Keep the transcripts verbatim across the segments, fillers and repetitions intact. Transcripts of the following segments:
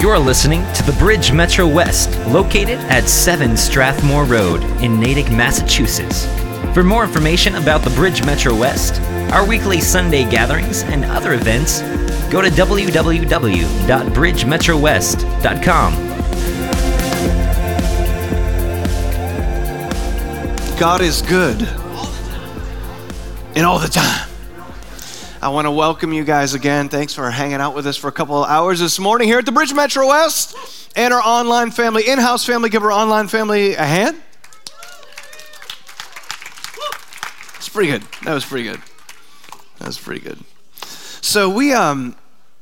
You're listening to the Bridge Metro West, located at seven Strathmore Road in Natick, Massachusetts. For more information about the Bridge Metro West, our weekly Sunday gatherings, and other events, go to w w w dot bridge metro west dot com. God is good, and all the time. I want to welcome you guys again. Thanks for hanging out with us for a couple of hours this morning here at the Bridge Metro West and our online family, in-house family. Give our online family a hand. It's pretty good. That was pretty good. That was pretty good. So we um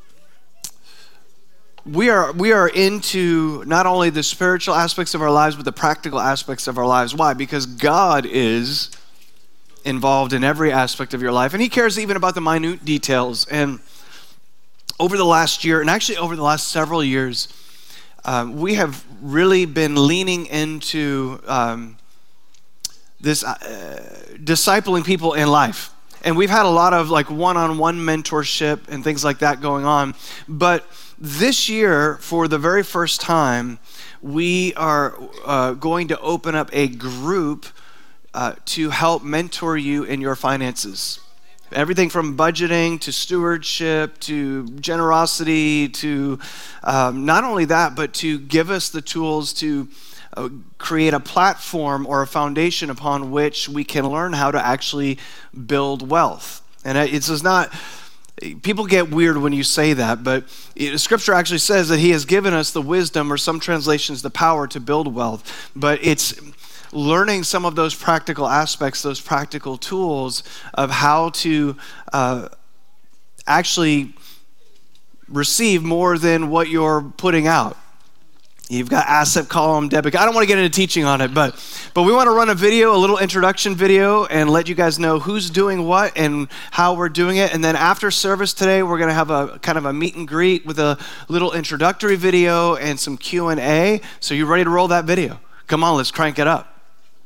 we are we are into not only the spiritual aspects of our lives, but the practical aspects of our lives. Why? Because God is involved in every aspect of your life, and he cares even about the minute details. And over the last year, and actually over the last several years, um, we have really been leaning into um, this uh, discipling people in life. And we've had a lot of like one-on-one mentorship and things like that going on. But this year, for the very first time, we are uh, going to open up a group Uh, to help mentor you in your finances. Everything from budgeting to stewardship to generosity to um, not only that, but to give us the tools to uh, create a platform or a foundation upon which we can learn how to actually build wealth. And it's just not, people get weird when you say that, but it, Scripture actually says that he has given us the wisdom, or some translations, the power to build wealth. But it's learning some of those practical aspects, those practical tools of how to uh, actually receive more than what you're putting out. You've got asset column, debit. I don't want to get into teaching on it, but but we want to run a video, a little introduction video, and let you guys know who's doing what and how we're doing it. And then after service today, we're going to have a kind of a meet and greet with a little introductory video and some Q and A. So you ready to roll that video? Come on, let's crank it up.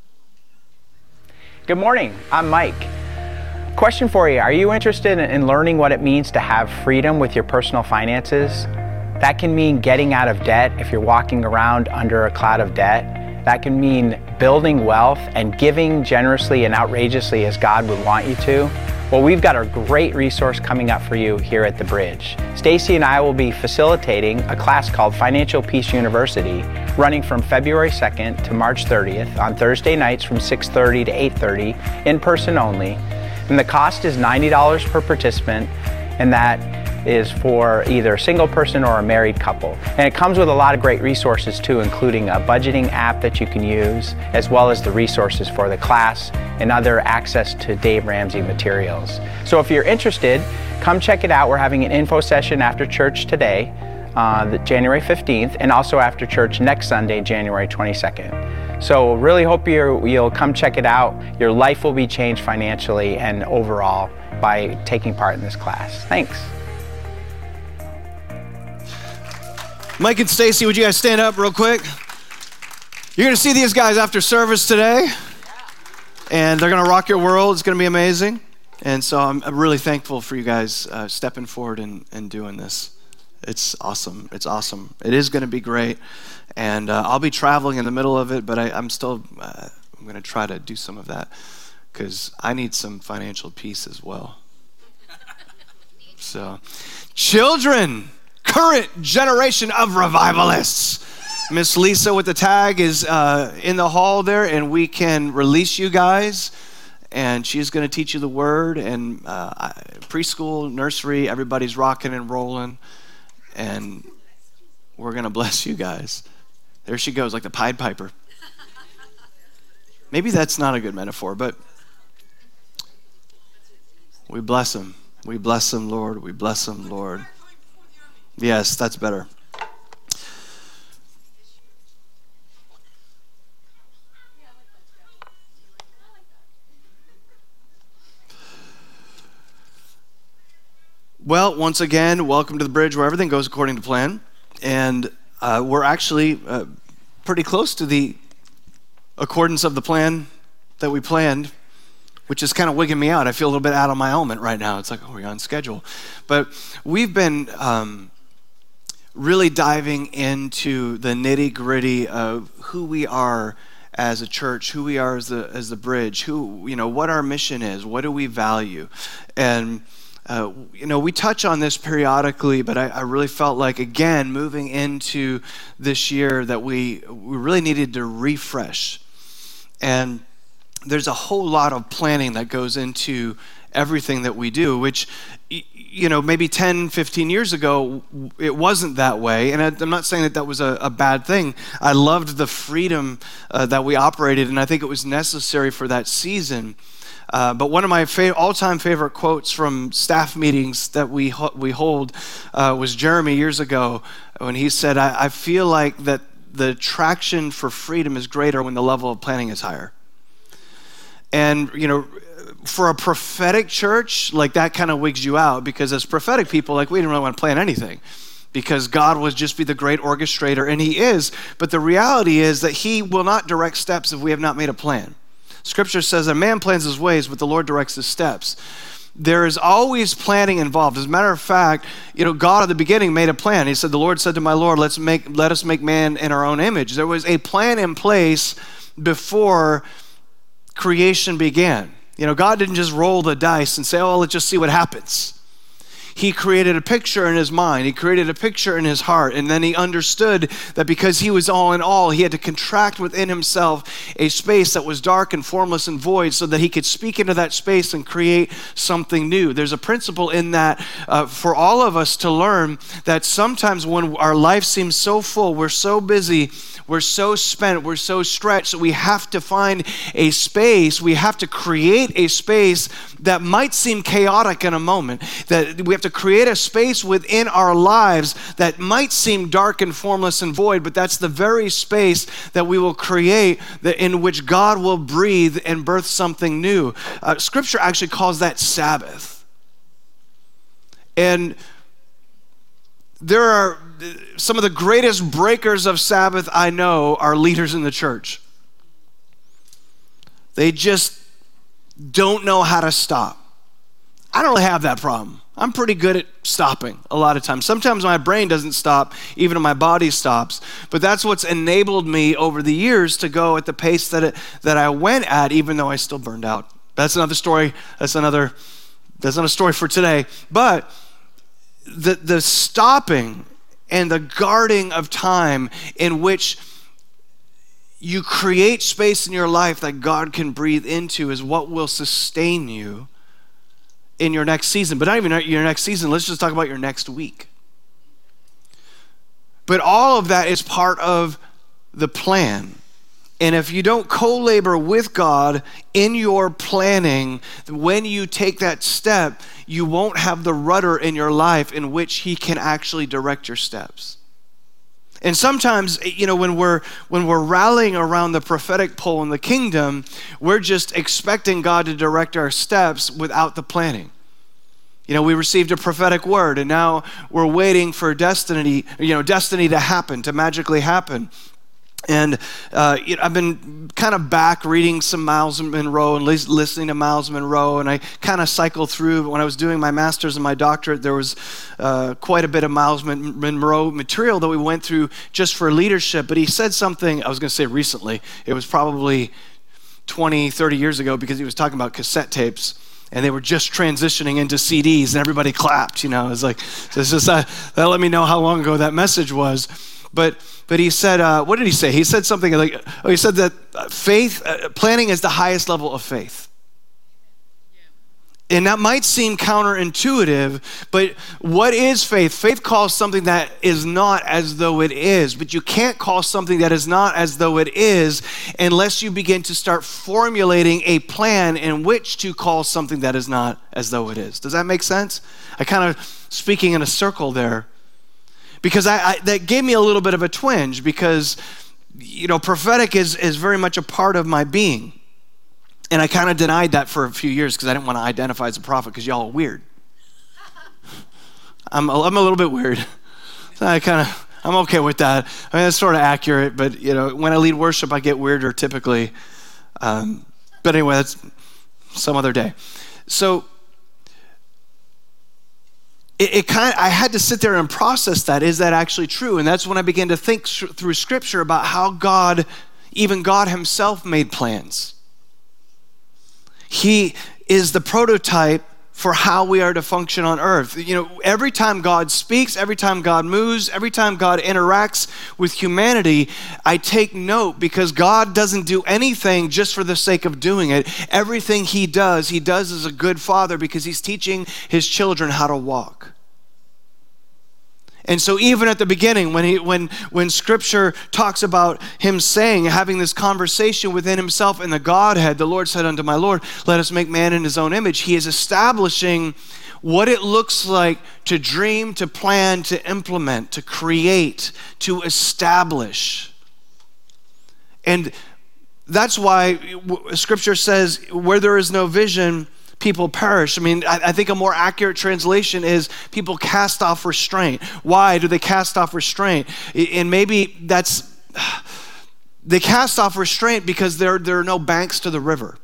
Good morning, I'm Mike. Question for you, are you interested in learning what it means to have freedom with your personal finances? That can mean getting out of debt if you're walking around under a cloud of debt. That can mean building wealth and giving generously and outrageously as God would want you to. Well, we've got a great resource coming up for you here at the Bridge. Stacy and I will be facilitating a class called Financial Peace University, running from February second to March thirtieth on Thursday nights from six thirty to eight thirty, in person only. And the cost is ninety dollars per participant, and that is for either a single person or a married couple. And it comes with a lot of great resources too, including a budgeting app that you can use, as well as the resources for the class and other access to Dave Ramsey materials. So if you're interested, come check it out. We're having an info session after church today, uh, the January fifteenth, and also after church next Sunday, January twenty-second. So really hope you're, you'll come check it out. Your life will be changed financially and overall by taking part in this class. Thanks. Mike and Stacy, would you guys stand up real quick? You're going to see these guys after service today, and they're going to rock your world. It's going to be amazing. And so I'm, I'm really thankful for you guys uh, stepping forward and, and doing this. It's awesome. It's awesome. It is going to be great. And uh, I'll be traveling in the middle of it, but I, I'm still, uh, I'm going to try to do some of that because I need some financial peace as well. So, children, current generation of revivalists. Miss Lisa with the tag is uh, in the hall there, and we can release you guys. And she's going to teach you the word. And uh, preschool, nursery, everybody's rocking and rolling. And we're going to bless you guys. There she goes, like the Pied Piper. Maybe that's not a good metaphor, but we bless him. We bless him, Lord. We bless him, Lord. Yes, that's better. Well, once again, welcome to the Bridge, where everything goes according to plan. And uh, we're actually uh, pretty close to the accordance of the plan that we planned, which is kind of wigging me out. I feel a little bit out of my element right now. It's like, oh, we're on schedule. But we've been um, really diving into the nitty-gritty of who we are as a church, who we are as the as the bridge, who, you know, what our mission is, what do we value. And uh, you know, we touch on this periodically, but I, I really felt like, again, moving into this year, that we we really needed to refresh. And there's a whole lot of planning that goes into everything that we do, which, you know, maybe ten, fifteen years ago, it wasn't that way. And I'm not saying that that was a, a bad thing. I loved the freedom uh, that we operated, and I think it was necessary for that season. Uh, but one of my fa- all-time favorite quotes from staff meetings that we ho- we hold uh, was Jeremy years ago, when he said, I, I feel like that the traction for freedom is greater when the level of planning is higher. And, you know, for a prophetic church, like, that kind of wigs you out, because as prophetic people, like, we didn't really want to plan anything, because God would just be the great orchestrator, and he is. But the reality is that he will not direct steps if we have not made a plan. Scripture says that man plans his ways, but the Lord directs his steps. There is always planning involved. As a matter of fact, you know, God at the beginning made a plan. He said, the Lord said to my Lord, let's make, let us make man in our own image. There was a plan in place before creation began. You know, God didn't just roll the dice and say, oh, let's just see what happens. He created a picture in his mind. He created a picture in his heart. And then he understood that because he was all in all, he had to contract within himself a space that was dark and formless and void, so that he could speak into that space and create something new. There's a principle in that uh, for all of us to learn, that sometimes when our life seems so full, we're so busy, we're so spent, we're so stretched, that we have to find a space, we have to create a space that might seem chaotic in a moment, that we have to create a space within our lives that might seem dark and formless and void, but that's the very space that we will create, that in which God will breathe and birth something new. Uh, scripture actually calls that Sabbath. And there are some of the greatest breakers of Sabbath I know are leaders in the church. They just don't know how to stop. I don't really have that problem. I'm pretty good at stopping a lot of times. Sometimes my brain doesn't stop, even if my body stops. But that's what's enabled me over the years to go at the pace that it, that I went at, even though I still burned out. That's another story. That's another, that's not a story for today. But the the stopping and the guarding of time in which you create space in your life that God can breathe into is what will sustain you in your next season. But not even your next season, let's just talk about your next week. But all of that is part of the plan. And if you don't co-labor with God in your planning, when you take that step, you won't have the rudder in your life in which he can actually direct your steps. And sometimes, you know, when we're when we're rallying around the prophetic pole in the kingdom, we're just expecting God to direct our steps without the planning. You know, we received a prophetic word, and now we're waiting for destiny, you know, destiny to happen, to magically happen. And uh, you know, I've been kind of back reading some Miles Monroe and listening to Miles Monroe, and I kind of cycled through. When I was doing my master's and my doctorate, there was uh, quite a bit of Miles Monroe material that we went through just for leadership. But he said something, I was going to say recently, it was probably twenty, thirty years ago, because he was talking about cassette tapes. And they were just transitioning into C Ds, and everybody clapped. You know, it was like, so it's just, uh, that let me know how long ago that message was. But but he said, uh, what did he say? He said something like, oh, he said that faith, uh, planning is the highest level of faith. And that might seem counterintuitive, but what is faith? Faith calls something that is not as though it is, but you can't call something that is not as though it is unless you begin to start formulating a plan in which to call something that is not as though it is. Does that make sense? I kind of speaking in a circle there, because I, I that gave me a little bit of a twinge, because, you know, prophetic is, is very much a part of my being. And I kind of denied that for a few years because I didn't want to identify as a prophet, because y'all are weird. I'm a, I'm a little bit weird. So I kind of, I'm okay with that. I mean, that's sort of accurate, but, you know, when I lead worship, I get weirder typically. Um, but anyway, that's some other day. So it, it kind of, I had to sit there and process that. Is that actually true? And that's when I began to think through Scripture about how God, even God himself, made plans. He is the prototype for how we are to function on earth. You know, every time God speaks, every time God moves, every time God interacts with humanity, I take note, because God doesn't do anything just for the sake of doing it. Everything he does, he does as a good father, because he's teaching his children how to walk. And so even at the beginning, when he, when, when Scripture talks about him saying, having this conversation within himself in the Godhead, the Lord said unto my Lord, let us make man in his own image. He is establishing what it looks like to dream, to plan, to implement, to create, to establish. And that's why Scripture says, where there is no vision, people perish. I mean, I, I think a more accurate translation is people cast off restraint. Why do they cast off restraint? And maybe that's, they cast off restraint because there, there are no banks to the river.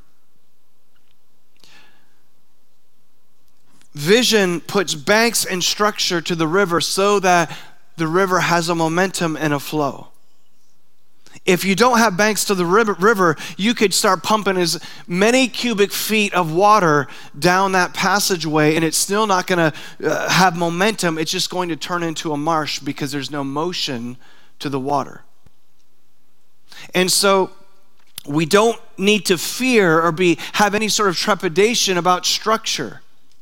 Vision puts banks and structure to the river so that the river has a momentum and a flow. If you don't have banks to the river, you could start pumping as many cubic feet of water down that passageway, and it's still not going to uh, have momentum. It's just going to turn into a marsh because there's no motion to the water. And so we don't need to fear or be have any sort of trepidation about structure.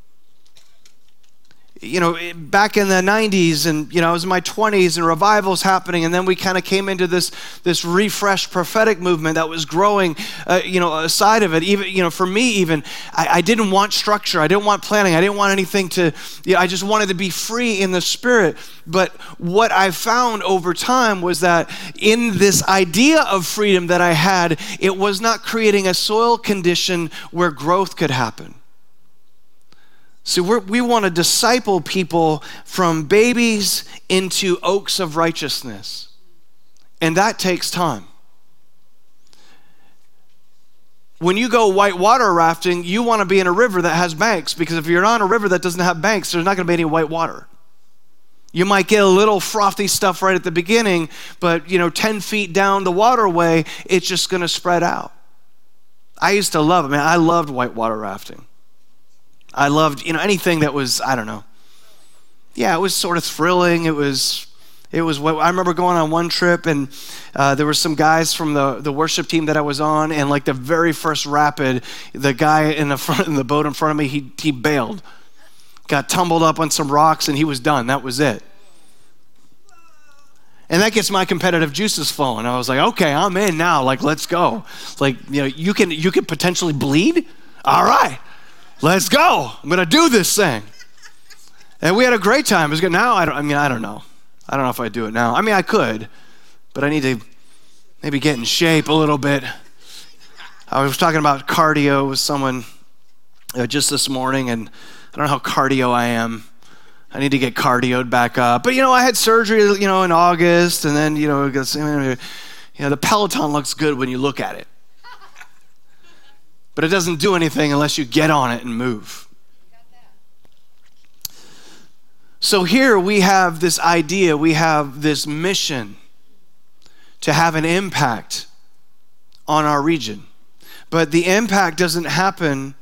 You know, back in the nineties, and, you know, I was in my twenties, and revivals happening, and then we kind of came into this this refreshed prophetic movement that was growing, uh, you know, aside of it. Even, you know, for me even, I, I didn't want structure. I didn't want planning. I didn't want anything to, you know, I just wanted to be free in the Spirit. But what I found over time was that in this idea of freedom that I had, it was not creating a soil condition where growth could happen. So we're, we want to disciple people from babies into oaks of righteousness. And that takes time. When you go whitewater rafting, you want to be in a river that has banks, because if you're on a river that doesn't have banks, there's not going to be any white water. You might get a little frothy stuff right at the beginning, but, you know, ten feet down the waterway, it's just going to spread out. I used to love it, man. I loved whitewater rafting. I loved, you know, anything that was, I don't know. Yeah, it was sort of thrilling. It was, it was what I remember going on one trip, and uh, there were some guys from the, the worship team that I was on, and like the very first rapid, the guy in the front, in the boat in front of me, he he bailed, got tumbled up on some rocks, and he was done. That was it. And that gets my competitive juices flowing. I was like, okay, I'm in now. Like, let's go. Like, you know, you can you can potentially bleed. All right. Let's go. I'm going to do this thing. And we had a great time. It was good. Now, I, don't, I mean, I don't know. I don't know if I do it now. I mean, I could, but I need to maybe get in shape a little bit. I was talking about cardio with someone uh, just this morning, and I don't know how cardio I am. I need to get cardioed back up. But, you know, I had surgery, you know, in August, and then, you know, you know, the Peloton looks good when you look at it. But it doesn't do anything unless you get on it and move. So here we have this idea, we have this mission to have an impact on our region. But the impact doesn't happen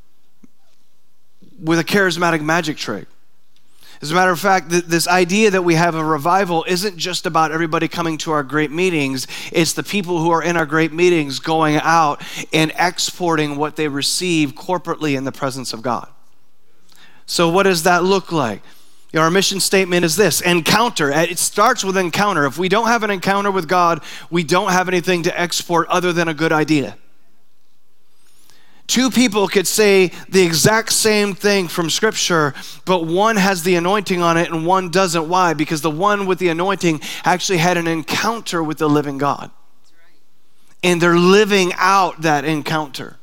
with a charismatic magic trick. As a matter of fact, th- this idea that we have a revival isn't just about everybody coming to our great meetings. It's the people who are in our great meetings going out and exporting what they receive corporately in the presence of God. So what does that look like? You know, our mission statement is this: encounter. It starts with encounter. If we don't have an encounter with God, we don't have anything to export other than a good idea. Two people could say the exact same thing from Scripture, but one has the anointing on it and one doesn't. Why? Because the one with the anointing actually had an encounter with the living God. And they're living out that encounter.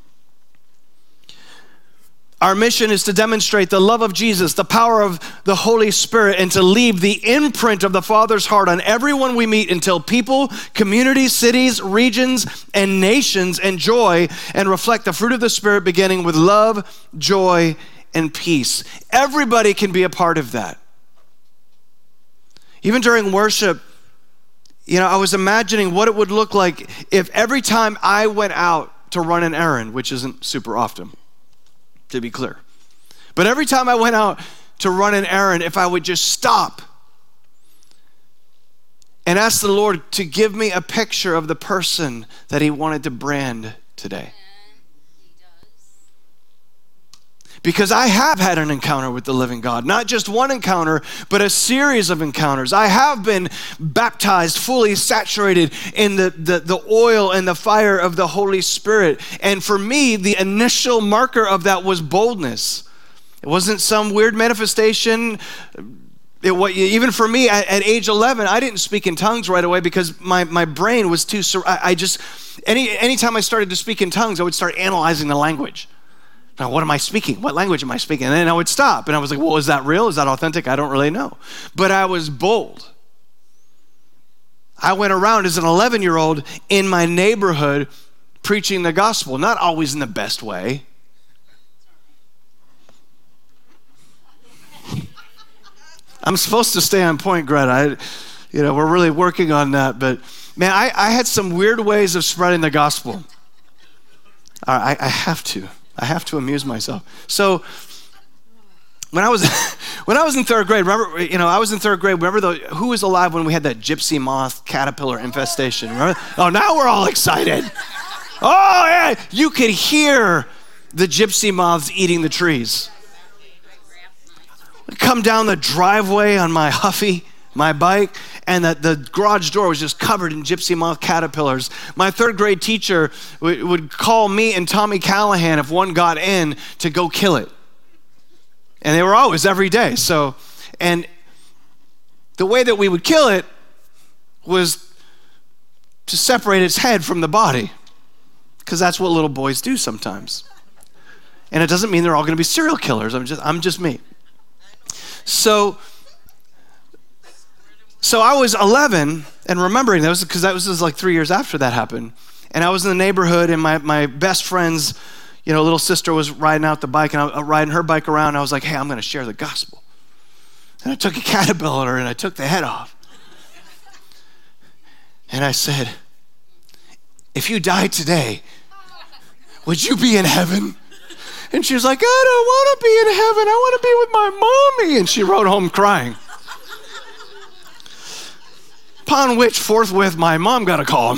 Our mission is to demonstrate the love of Jesus, the power of the Holy Spirit, and to leave the imprint of the Father's heart on everyone we meet until people, communities, cities, regions, and nations enjoy and reflect the fruit of the Spirit, beginning with love, joy, and peace. Everybody can be a part of that. Even during worship, you know, I was imagining what it would look like if every time I went out to run an errand, which isn't super often, to be clear. But every time I went out to run an errand, if I would just stop and ask the Lord to give me a picture of the person that he wanted to brand today. Because I have had an encounter with the living God. Not just one encounter, but a series of encounters. I have been baptized, fully saturated in the, the, the oil and the fire of the Holy Spirit. And for me, the initial marker of that was boldness. It wasn't some weird manifestation. It, what, even for me, at, at age eleven, I didn't speak in tongues right away because my, my brain was too, I, I just, any anytime I started to speak in tongues, I would start analyzing the language. Now, what am I speaking? What language am I speaking? And then I would stop. And I was like, well, is that real? Is that authentic? I don't really know. But I was bold. I went around as an eleven-year-old in my neighborhood preaching the gospel, not always in the best way. I'm supposed to stay on point, Greta. I, you know, we're really working on that. But, man, I, I had some weird ways of spreading the gospel. I, I have to. I have to amuse myself. So when I was when I was in third grade, remember, you know, I was in third grade. Remember the who was alive when we had that gypsy moth caterpillar infestation? Remember? Oh, now we're all excited. Oh, yeah, you could hear the gypsy moths eating the trees. I'd come down the driveway on my Huffy, my bike, and the, the garage door was just covered in gypsy moth caterpillars. My third grade teacher w- would call me and Tommy Callahan if one got in to go kill it. And they were always every day. So, and the way that we would kill it was to separate its head from the body, because that's what little boys do sometimes. And it doesn't mean they're all going to be serial killers. I'm just, I'm just me. So, So I was eleven and remembering those because that was, was like three years after that happened. And I was in the neighborhood and my, my best friend's, you know, little sister was riding out the bike and I was riding her bike around. And I was like, hey, I'm going to share the gospel. And I took a caterpillar and I took the head off. And I said, if you died today, would you be in heaven? And she was like, I don't want to be in heaven. I want to be with my mommy. And she rode home crying. Upon which, forthwith, my mom got a call.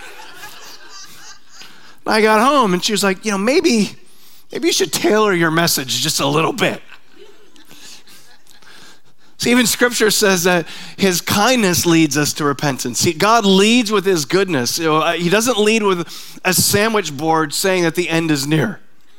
I got home, and she was like, you know, maybe, maybe you should tailor your message just a little bit. See, even Scripture says that his kindness leads us to repentance. See, God leads with his goodness. You know, he doesn't lead with a sandwich board saying that the end is near.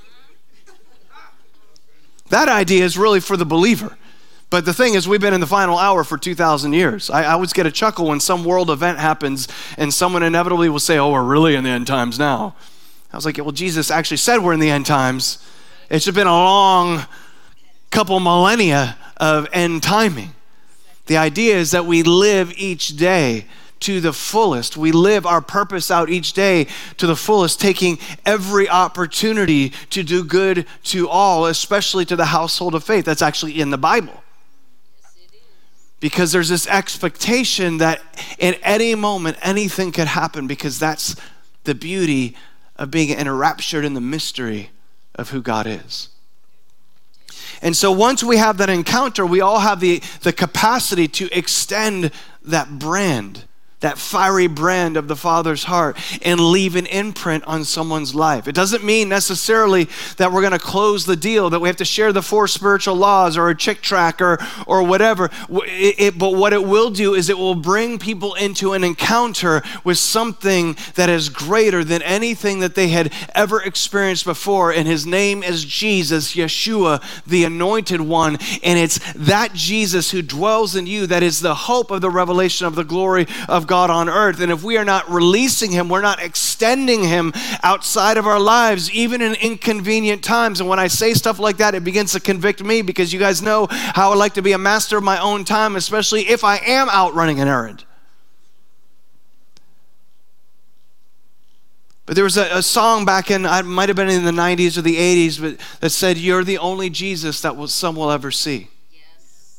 That idea is really for the believer. But the thing is, we've been in the final hour for two thousand years. I, I always get a chuckle when some world event happens and someone inevitably will say, oh, we're really in the end times now. I was like, well, Jesus actually said we're in the end times. It's been a long couple millennia of end timing. The idea is that we live each day to the fullest. We live our purpose out each day to the fullest, taking every opportunity to do good to all, especially to the household of faith. That's actually in the Bible. Because there's this expectation that in any moment, anything could happen, because that's the beauty of being enraptured in the mystery of who God is. And so once we have that encounter, we all have the, the capacity to extend that brand, that fiery brand of the Father's heart, and leave an imprint on someone's life. It doesn't mean necessarily that we're going to close the deal, that we have to share the four spiritual laws or a chick track or, or whatever. It, it, but what it will do is it will bring people into an encounter with something that is greater than anything that they had ever experienced before. And his name is Jesus, Yeshua, the Anointed One. And it's that Jesus who dwells in you that is the hope of the revelation of the glory of God on earth. And if we are not releasing him, we're not extending him outside of our lives, even in inconvenient times. And when I say stuff like that, it begins to convict me, because you guys know how I like to be a master of my own time, especially if I am out running an errand. But there was a, a song back in, it might have been in the nineties or the eighties, but that said, "You're the only Jesus that will, some will ever see." Yes.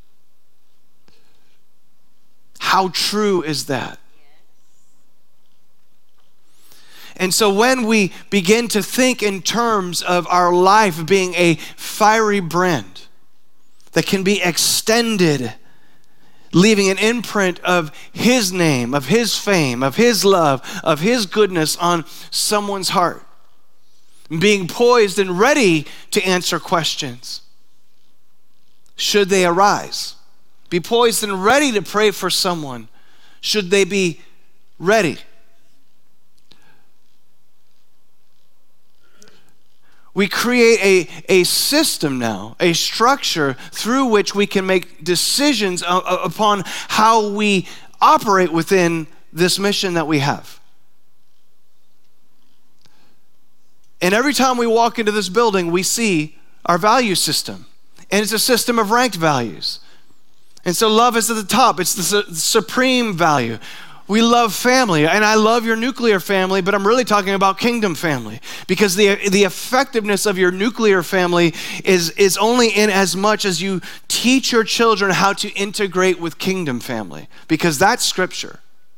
How true is that? And so when we begin to think in terms of our life being a fiery brand that can be extended, leaving an imprint of His name, of His fame, of His love, of His goodness on someone's heart, being poised and ready to answer questions should they arise. Be poised and ready to pray for someone should they be ready. We create a, a system now, a structure through which we can make decisions uh, upon how we operate within this mission that we have. And every time we walk into this building, we see our value system. And it's a system of ranked values. And so love is at the top. It's the su- supreme value. We love family, and I love your nuclear family, but I'm really talking about kingdom family, because the, the effectiveness of your nuclear family is, is only in as much as you teach your children how to integrate with kingdom family, because that's scripture.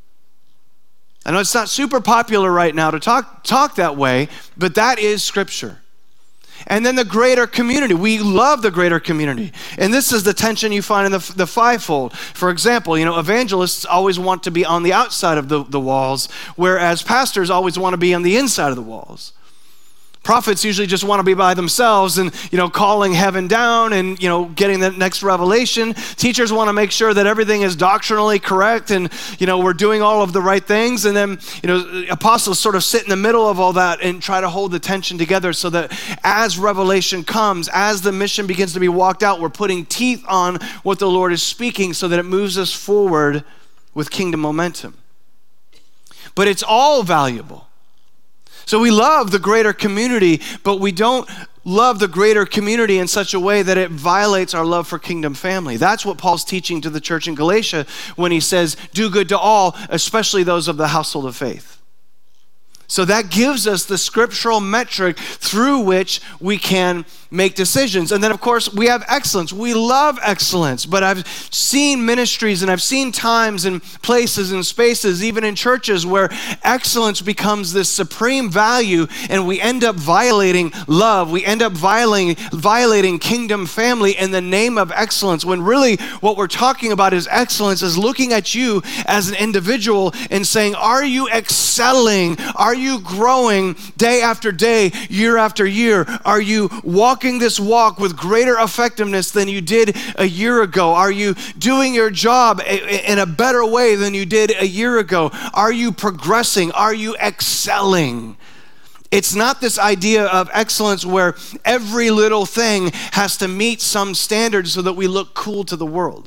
I know it's not super popular right now to talk, talk that way, but that is scripture. And then the greater community. We love the greater community. And this is the tension you find in the, the fivefold. For example, you know, evangelists always want to be on the outside of the, the walls, whereas pastors always want to be on the inside of the walls. Prophets usually just want to be by themselves and, you know, calling heaven down and, you know, getting the next revelation. Teachers want to make sure that everything is doctrinally correct and, you know, we're doing all of the right things. And then, you know, apostles sort of sit in the middle of all that and try to hold the tension together so that as revelation comes, as the mission begins to be walked out, we're putting teeth on what the Lord is speaking so that it moves us forward with kingdom momentum. But it's all valuable. So we love the greater community, but we don't love the greater community in such a way that it violates our love for kingdom family. That's what Paul's teaching to the church in Galatia when he says, do good to all, especially those of the household of faith. So that gives us the scriptural metric through which we can make decisions. And then, of course, we have excellence. We love excellence, but I've seen ministries and I've seen times and places and spaces, even in churches, where excellence becomes this supreme value and we end up violating love. We end up violating, violating kingdom family in the name of excellence, when really what we're talking about is excellence is looking at you as an individual and saying, are you excelling? Are you growing day after day, year after year? Are you walking this walk with greater effectiveness than you did a year ago? Are you doing your job in a better way than you did a year ago? Are you progressing? Are you excelling? It's not this idea of excellence where every little thing has to meet some standard so that we look cool to the world.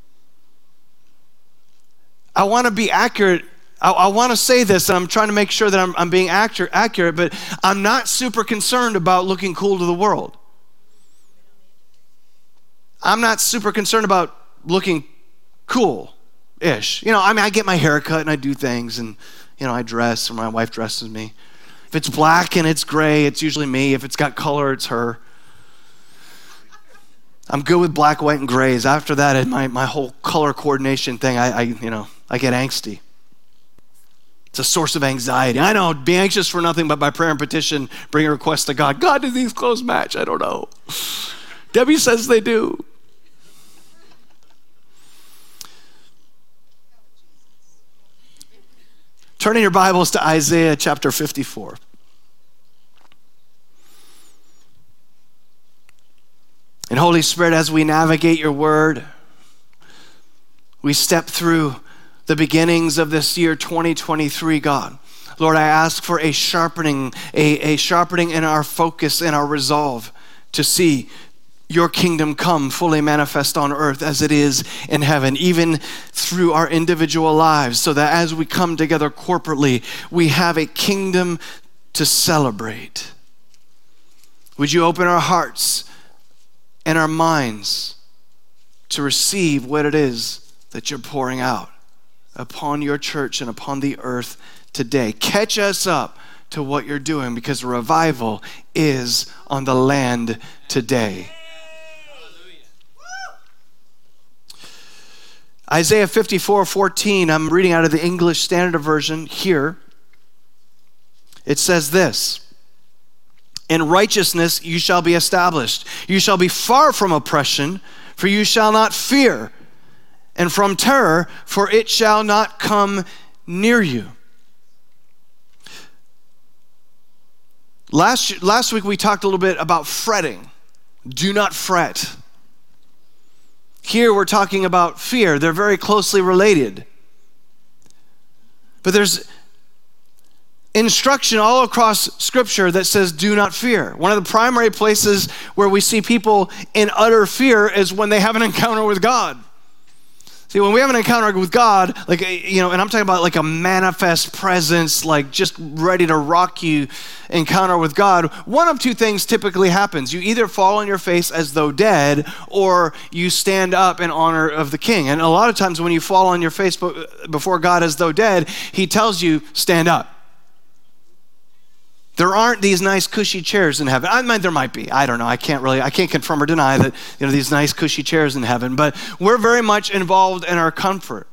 I want to be accurate. I, I want to say this, and I'm trying to make sure that I'm, I'm being accurate, accurate, but I'm not super concerned about looking cool to the world. I'm not super concerned about looking cool-ish. You know, I mean, I get my hair cut and I do things and, you know, I dress or my wife dresses me. If it's black and it's gray, it's usually me. If it's got color, it's her. I'm good with black, white, and grays. After that, my, my whole color coordination thing, I, I, you know, I get angsty. It's a source of anxiety. I know, be anxious for nothing but by prayer and petition, bring a request to God. God, do these clothes match? I don't know. Debbie says they do. Turn in your Bibles to Isaiah chapter fifty-four. And Holy Spirit, as we navigate your word, we step through the beginnings of this year twenty twenty-three, God. Lord, I ask for a sharpening, a, a sharpening in our focus and our resolve to see your kingdom come fully manifest on earth as it is in heaven, even through our individual lives, so that as we come together corporately, we have a kingdom to celebrate. Would you open our hearts and our minds to receive what it is that you're pouring out upon your church and upon the earth today? Catch us up to what you're doing, because revival is on the land today. Isaiah fifty-four fourteen, I'm reading out of the English Standard Version here. It says this: in righteousness you shall be established. You shall be far from oppression, for you shall not fear, and from terror, for it shall not come near you. Last, last week we talked a little bit about fretting. Do not fret. Here we're talking about fear. They're very closely related. But there's instruction all across Scripture that says do not fear. One of the primary places where we see people in utter fear is when they have an encounter with God. See, when we have an encounter with God, like, you know, and I'm talking about like a manifest presence, like just ready to rock you encounter with God, one of two things typically happens. You either fall on your face as though dead, or you stand up in honor of the King. And a lot of times when you fall on your face before God as though dead, he tells you, stand up. There aren't these nice cushy chairs in heaven. I mean, there might be. I don't know. I can't really, I can't confirm or deny that, you know, these nice cushy chairs in heaven, but we're very much involved in our comfort,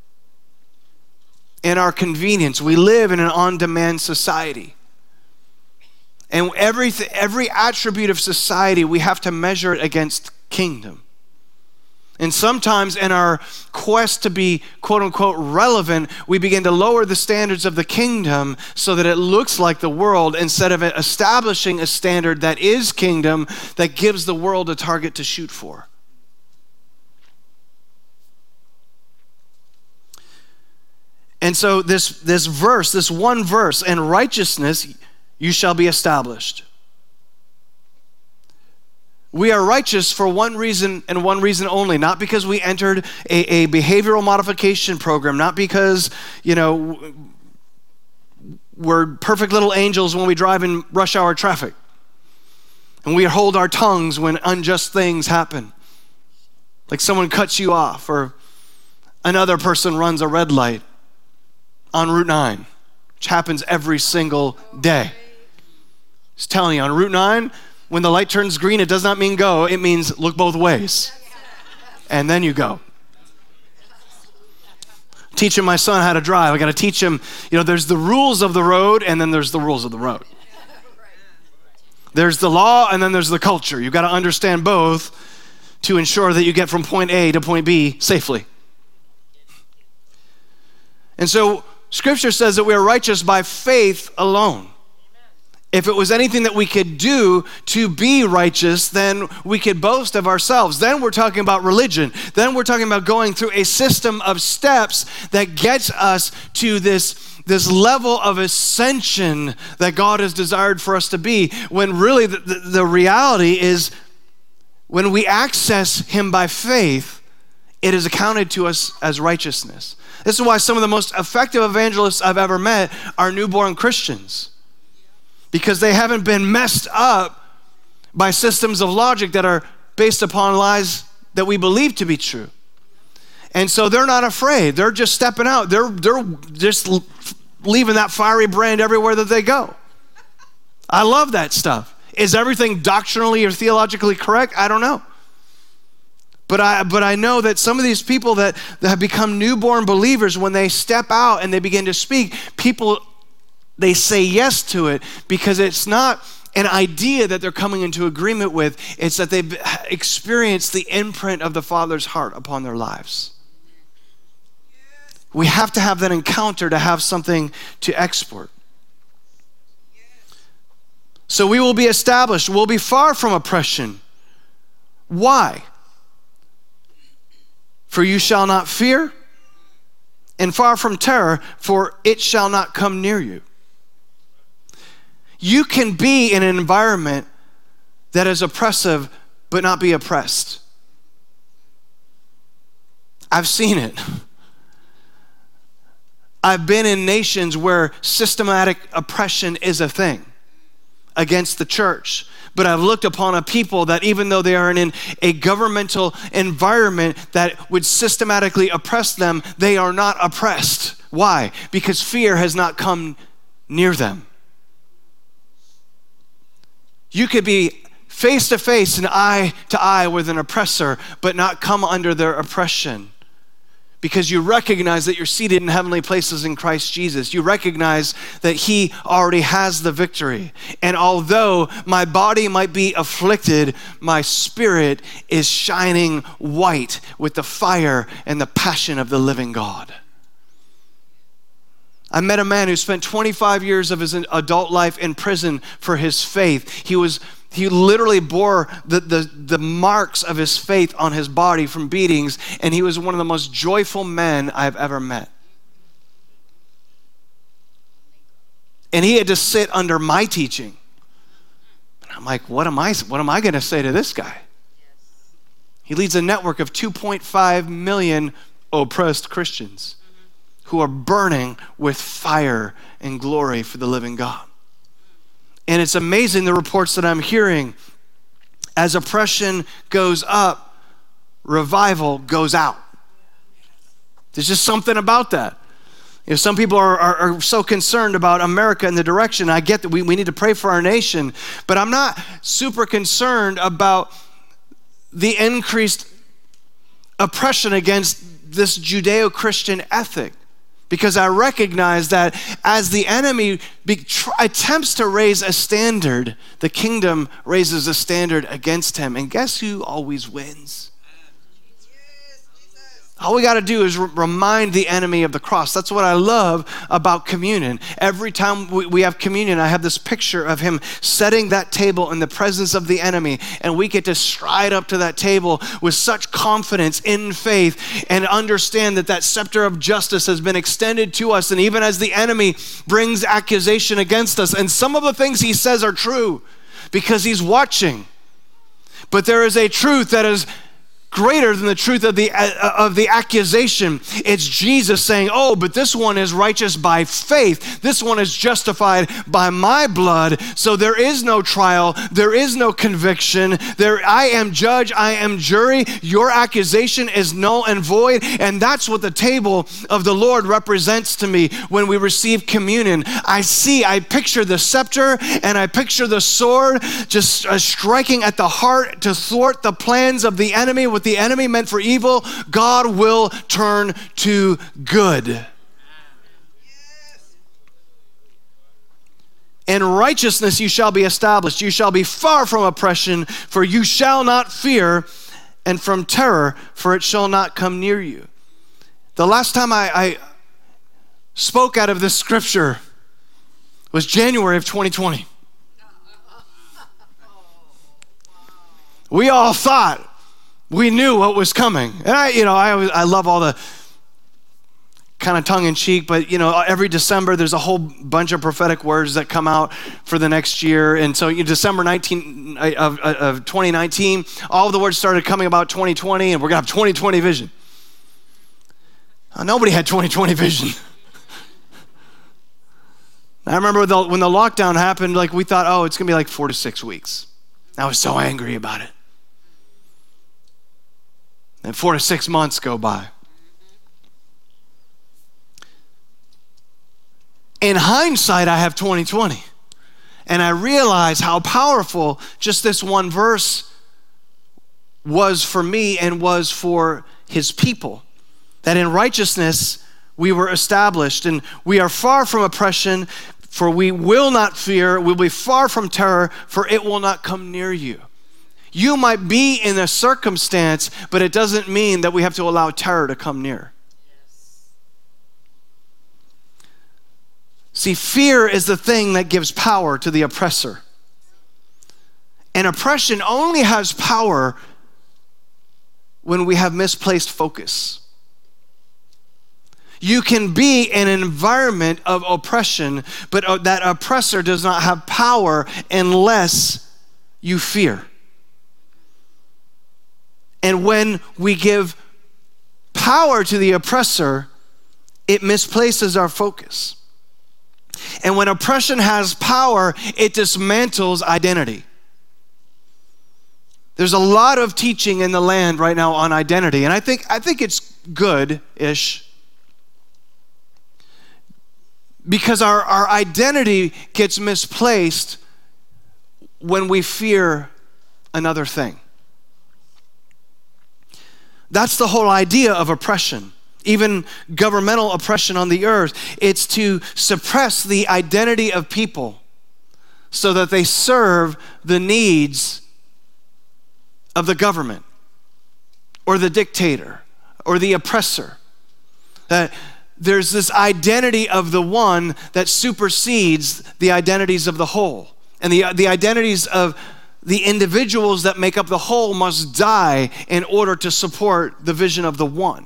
in our convenience. We live in an on-demand society. And every, every attribute of society, we have to measure it against kingdom. And sometimes in our quest to be quote unquote relevant, we begin to lower the standards of the kingdom so that it looks like the world, instead of establishing a standard that is kingdom, that gives the world a target to shoot for. And so this, this verse, this one verse, in righteousness you shall be established. We are righteous for one reason and one reason only, not because we entered a, a behavioral modification program, not because, you know, we're perfect little angels when we drive in rush hour traffic, and we hold our tongues when unjust things happen, like someone cuts you off or another person runs a red light on Route nine, which happens every single day. Just telling you, on Route nine, when the light turns green, it does not mean go. It means look both ways. And then you go. Teaching my son how to drive. I got to teach him, you know, there's the rules of the road, and then there's the rules of the road. There's the law, and then there's the culture. You've got to understand both to ensure that you get from point A to point B safely. And so Scripture says that we are righteous by faith alone. If it was anything that we could do to be righteous, then we could boast of ourselves. Then we're talking about religion. Then we're talking about going through a system of steps that gets us to this, this level of ascension that God has desired for us to be, when really the, the, the reality is when we access him by faith, it is accounted to us as righteousness. This is why some of the most effective evangelists I've ever met are newborn Christians, because they haven't been messed up by systems of logic that are based upon lies that we believe to be true. And so they're not afraid. They're just stepping out. They're, they're just leaving that fiery brand everywhere that they go. I love that stuff. Is everything doctrinally or theologically correct? I don't know. But I, but I know that some of these people that, that have become newborn believers, when they step out and they begin to speak, people, they say yes to it, because it's not an idea that they're coming into agreement with. It's that they've experienced the imprint of the Father's heart upon their lives. We have to have that encounter to have something to export. So we will be established. We'll be far from oppression. Why? For you shall not fear, and far from terror, for it shall not come near you. You can be in an environment that is oppressive, but not be oppressed. I've seen it. I've been in nations where systematic oppression is a thing against the church. But I've looked upon a people that, even though they are in a governmental environment that would systematically oppress them, they are not oppressed. Why? Because fear has not come near them. You could be face to face and eye to eye with an oppressor, but not come under their oppression. Because you recognize that you're seated in heavenly places in Christ Jesus. You recognize that he already has the victory. And although my body might be afflicted, my spirit is shining white with the fire and the passion of the living God. I met a man who spent twenty-five years of his adult life in prison for his faith. He was He literally bore the, the, the marks of his faith on his body from beatings, and he was one of the most joyful men I've ever met. And he had to sit under my teaching. And I'm like, what am I, what am I going to say to this guy? He leads a network of two point five million oppressed Christians who are burning with fire and glory for the living God. And it's amazing the reports that I'm hearing. As oppression goes up, revival goes out. There's just something about that. You know, some people are, are, are so concerned about America and the direction. I get that we, we need to pray for our nation, but I'm not super concerned about the increased oppression against this Judeo-Christian ethic. Because I recognize that as the enemy be, tr- attempts to raise a standard, the kingdom raises a standard against him. And guess who always wins? All we got to do is r- remind the enemy of the cross. That's what I love about communion. Every time we, we have communion, I have this picture of him setting that table in the presence of the enemy, and we get to stride up to that table with such confidence in faith and understand that that scepter of justice has been extended to us. And even as the enemy brings accusation against us, and some of the things he says are true because he's watching, but there is a truth that is greater than the truth of the uh, of the accusation. It's Jesus saying, oh, but this one is righteous by faith. This one is justified by my blood. So there is no trial. There is no conviction. There, I am judge. I am jury. Your accusation is null and void. And that's what the table of the Lord represents to me when we receive communion. I see, I picture the scepter and I picture the sword just uh, striking at the heart to thwart the plans of the enemy. With the enemy meant for evil, God will turn to good. In righteousness you shall be established. You shall be far from oppression, for you shall not fear, and from terror, for it shall not come near you. The last time I, I spoke out of this scripture was January of twenty twenty. We all thought we knew what was coming. And I, you know, I I love all the kind of tongue in cheek, but you know, every December there's a whole bunch of prophetic words that come out for the next year. And so in December nineteenth of, of twenty nineteen, all of the words started coming about twenty twenty, and we're gonna have twenty twenty vision. Now, nobody had twenty twenty vision. I remember the, when the lockdown happened, like we thought, oh, it's gonna be like four to six weeks. I was so angry about it. And four to six months go by. In hindsight, I have twenty twenty. And I realize how powerful just this one verse was for me and was for his people. That in righteousness we were established, and we are far from oppression, for we will not fear, we'll be far from terror, for it will not come near you. You might be in a circumstance, but it doesn't mean that we have to allow terror to come near. Yes. See, fear is the thing that gives power to the oppressor. And oppression only has power when we have misplaced focus. You can be in an environment of oppression, but that oppressor does not have power unless you fear. And when we give power to the oppressor, it misplaces our focus. And when oppression has power, it dismantles identity. There's a lot of teaching in the land right now on identity, and I think I think it's good-ish. Because our, our identity gets misplaced when we fear another thing. That's the whole idea of oppression, even governmental oppression on the earth. It's to suppress the identity of people so that they serve the needs of the government or the dictator or the oppressor. That there's this identity of the one that supersedes the identities of the whole. And the, the identities of the individuals that make up the whole must die in order to support the vision of the one,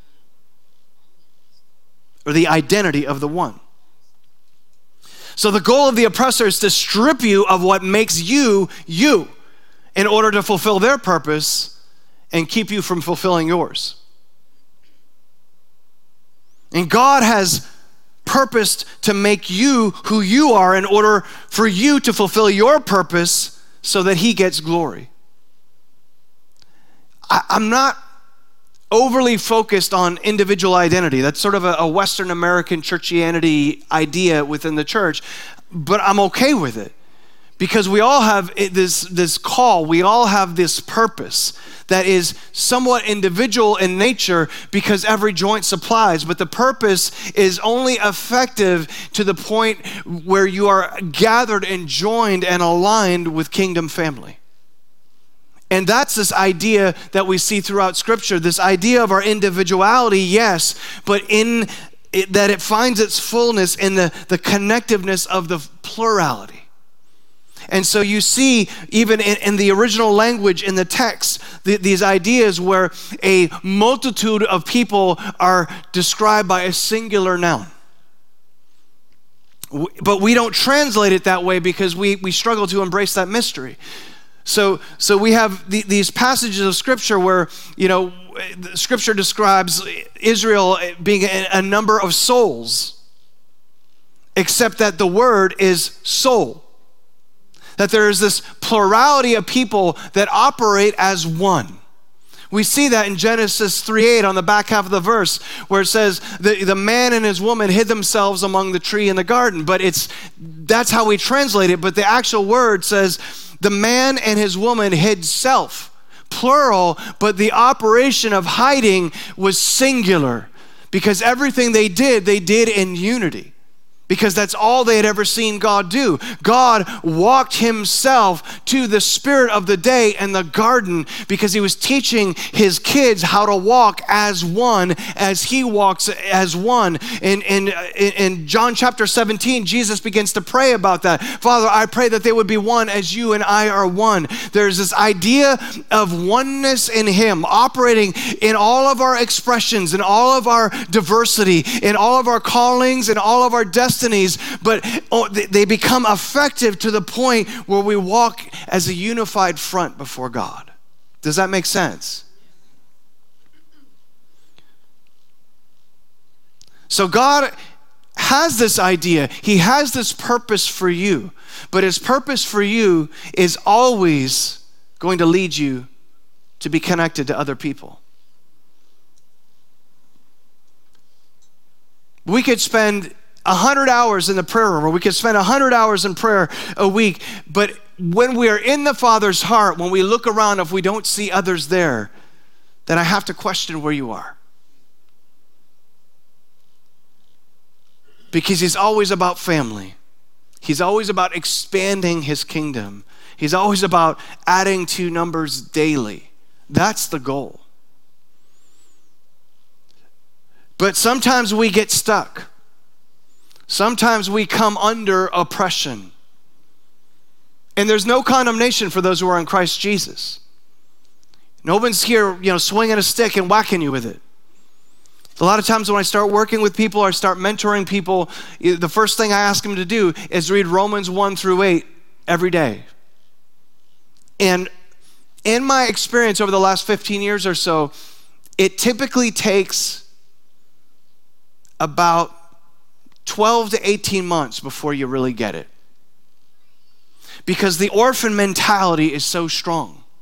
or the identity of the one. So the goal of the oppressor is to strip you of what makes you, you, in order to fulfill their purpose and keep you from fulfilling yours. And God has purposed to make you who you are in order for you to fulfill your purpose so that he gets glory. I, I'm not overly focused on individual identity. That's sort of a, a Western American churchianity idea within the church, but I'm okay with it because we all have this, this call, we all have this purpose that is somewhat individual in nature because every joint supplies, but the purpose is only effective to the point where you are gathered and joined and aligned with kingdom family. And that's this idea that we see throughout Scripture, this idea of our individuality, yes, but in it, that it finds its fullness in the, the connectiveness of the plurality. And so you see, even in, in the original language, in the text, the, these ideas where a multitude of people are described by a singular noun. But we don't translate it that way because we, we struggle to embrace that mystery. So, so we have the, these passages of Scripture where, you know, Scripture describes Israel being a, a number of souls, except that the word is soul. That there is this plurality of people that operate as one. We see that in Genesis three eight on the back half of the verse where it says the, the man and his woman hid themselves among the tree in the garden. But it's that's how we translate it. But the actual word says the man and his woman hid self, plural, but the operation of hiding was singular because everything they did, they did in unity. Because that's all they had ever seen God do. God walked himself to the spirit of the day in the garden because he was teaching his kids how to walk as one, as he walks as one. In, in, in John chapter seventeen, Jesus begins to pray about that. Father, I pray that they would be one as you and I are one. There's this idea of oneness in him, operating in all of our expressions, in all of our diversity, in all of our callings, in all of our destinies. Destinies, but they become effective to the point where we walk as a unified front before God. Does that make sense? So God has this idea. He has this purpose for you, but his purpose for you is always going to lead you to be connected to other people. We could spend a hundred hours in the prayer room, or we could spend a hundred hours in prayer a week. But when we are in the Father's heart, when we look around, if we don't see others there, then I have to question where you are. Because he's always about family. He's always about expanding his kingdom. He's always about adding to numbers daily. That's the goal. But sometimes we get stuck. Sometimes we come under oppression. And there's no condemnation for those who are in Christ Jesus. No one's here, you know, swinging a stick and whacking you with it. A lot of times when I start working with people or I start mentoring people, the first thing I ask them to do is read Romans one through eight every day. And in my experience over the last fifteen years or so, it typically takes about twelve to eighteen months before you really get it. Because the orphan mentality is so strong.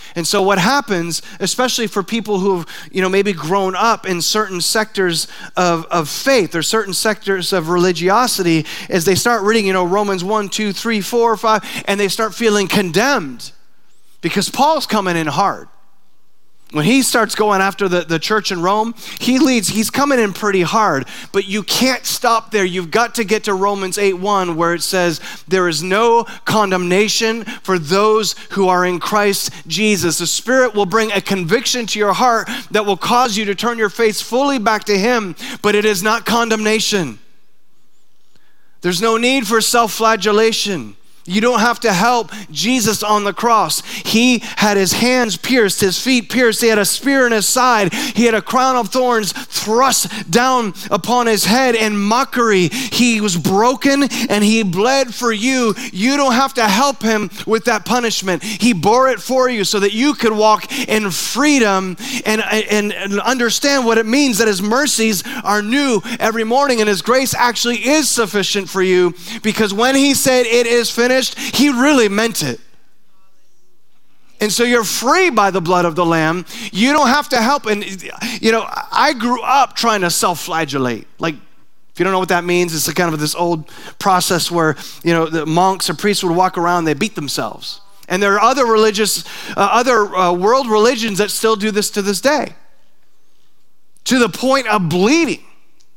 And so what happens, especially for people who have, you know, maybe grown up in certain sectors of, of faith or certain sectors of religiosity, is they start reading, you know, Romans one, two, three, four, five, and they start feeling condemned because Paul's coming in hard. When he starts going after the, the church in Rome, he leads, he's coming in pretty hard, but you can't stop there. You've got to get to Romans eight one, where it says, there is no condemnation for those who are in Christ Jesus. The Spirit will bring a conviction to your heart that will cause you to turn your face fully back to him, but it is not condemnation. There's no need for self-flagellation. You don't have to help Jesus on the cross. He had his hands pierced, his feet pierced. He had a spear in his side. He had a crown of thorns thrust down upon his head in mockery. He was broken and he bled for you. You don't have to help him with that punishment. He bore it for you so that you could walk in freedom and, and, and understand what it means that his mercies are new every morning, and his grace actually is sufficient for you, because when he said it is finished, he really meant it. And so you're free by the blood of the Lamb. You don't have to help. And, you know, I grew up trying to self-flagellate. Like, if you don't know what that means, it's a kind of this old process where, you know, the monks or priests would walk around, they beat themselves. And there are other religious, uh, other uh, world religions that still do this to this day, to the point of bleeding.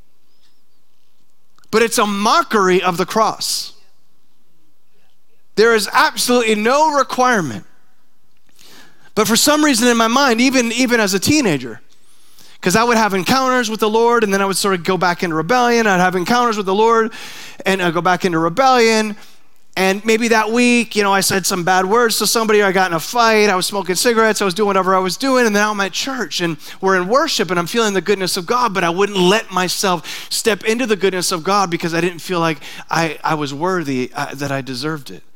But it's a mockery of the cross. There is absolutely no requirement. But for some reason in my mind, even, even as a teenager, because I would have encounters with the Lord, and then I would sort of go back into rebellion. I'd have encounters with the Lord, and I'd go back into rebellion. And maybe that week, you know, I said some bad words to somebody, or I got in a fight, I was smoking cigarettes, I was doing whatever I was doing, and now I'm at church, and we're in worship, and I'm feeling the goodness of God, but I wouldn't let myself step into the goodness of God because I didn't feel like I, I was worthy, uh, that I deserved it.